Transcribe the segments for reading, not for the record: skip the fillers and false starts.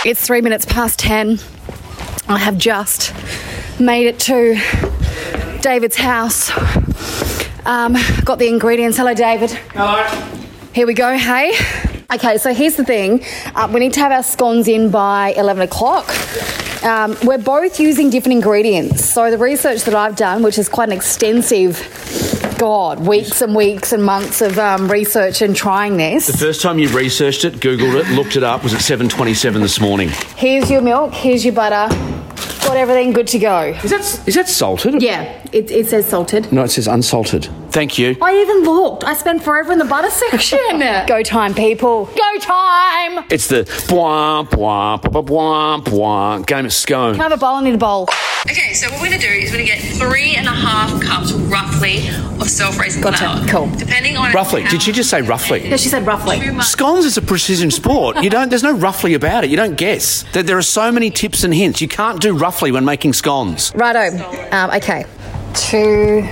It's 3 minutes past 10. I have just made it to David's house. Got the ingredients. Hello, David. Hello. Here we go, hey? Okay, so here's the thing. We need to have our scones in by 11 o'clock. We're both using different ingredients. So the research that I've done, which is quite an extensive, weeks and weeks and months of research and trying this. The first time you researched it, Googled it, looked it up, was at 7:27 this morning. Here's your milk, here's your butter. Got everything good to go. Is that salted? Yeah, it says salted. No, it says unsalted. Thank you. I even looked. I spent forever in the butter section. Go time, people. Go time! It's the bwah, bwah, bwah, bwah, bwah game of scone. Can I have a bowl? I need a bowl. Okay, so what we're going to do is we're going to get 3.5 cups roughly of self-raising flour. Gotcha, cool. Depending on Roughly. Did she just say roughly? Yeah, she said roughly. Scones is a precision sport. There's no roughly about it. You don't guess. There are so many tips and hints. You can't do roughly when making scones. Righto. Okay. 2,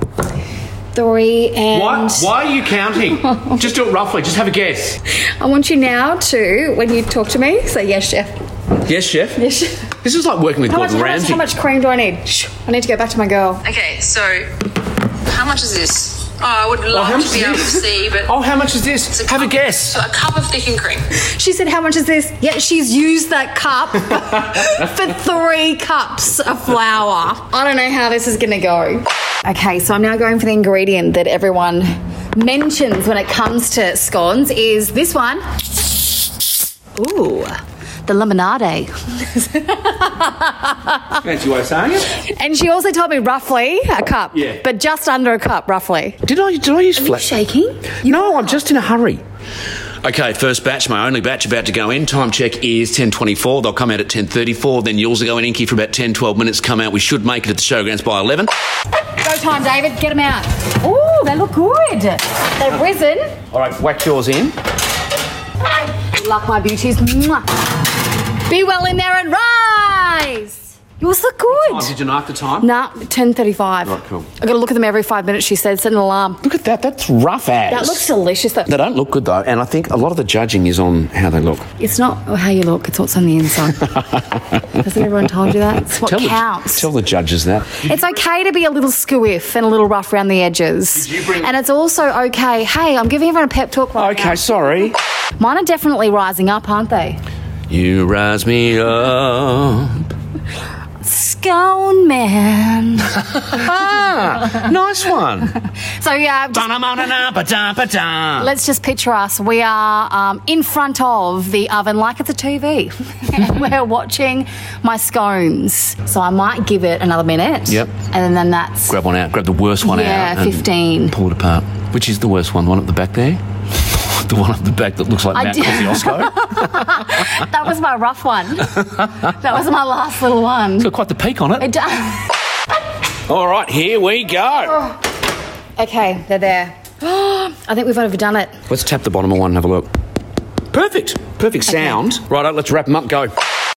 3, and... Why are you counting? Just do it roughly. Just have a guess. I want you now to, when you talk to me, say yes, chef. Yes, chef? Yes, chef. This is like working with Gordon Ramsay. How much cream do I need? Shh, I need to go back to my girl. Okay, so how much is this? Oh, I would love to be able to see, but... Oh, how much is this? Have a guess. So a cup of thickened cream. She said, how much is this? Yeah, she's used that cup for 3 cups of flour. I don't know how this is going to go. Okay, so I'm now going for the ingredient that everyone mentions when it comes to scones is this one. Ooh, the lemonade. Fancy way of saying it. And she also told me roughly a cup. Yeah. But just under a cup, roughly. Did I use flat? Shaking? No, I'm just in a hurry. Okay, first batch, my only batch about to go in. Time check is 10:24. They'll come out at 10:34. Then yours will go in Inky for about 10, 12 minutes. Come out. We should make it at the showgrounds by 11. Go time, David. Get them out. Ooh, they look good. They've risen. All right, whack yours in. Good luck, my beauties. Mwah. Be well in there and rise. Yours look good. Oh, did you mark the time? Nah, 10:35. Right, cool. I've got to look at them every 5 minutes, she said. Set an alarm. Look at that. That's rough as. That looks delicious, though. They don't look good, though, and I think a lot of the judging is on how they look. It's not how you look, it's what's on the inside. Hasn't everyone told you that? It's what counts. Tell the judges that. It's okay to be a little squiff and a little rough around the edges. And it's also okay. Hey, I'm giving everyone a pep talk right now. Okay, sorry. Mine are definitely rising up, aren't they? You rise me up. Scone man. Nice one. So, yeah. Let's just picture us. We are in front of the oven like it's a TV. And we're watching my scones. So I might give it another minute. Yep. And then that's... Grab one out. Grab the worst one out. Yeah, 15. Pull it apart. Which is the worst one? The one at the back there? The one up the back that looks like Mount Kosciuszko? That was my rough one. That was my last little one. It's got quite the peak on it. It does. All right, here we go. Okay, they're there. I think we've overdone it. Let's tap the bottom of one and have a look. Perfect. Perfect sound. Okay. Righto, let's wrap them up. Go.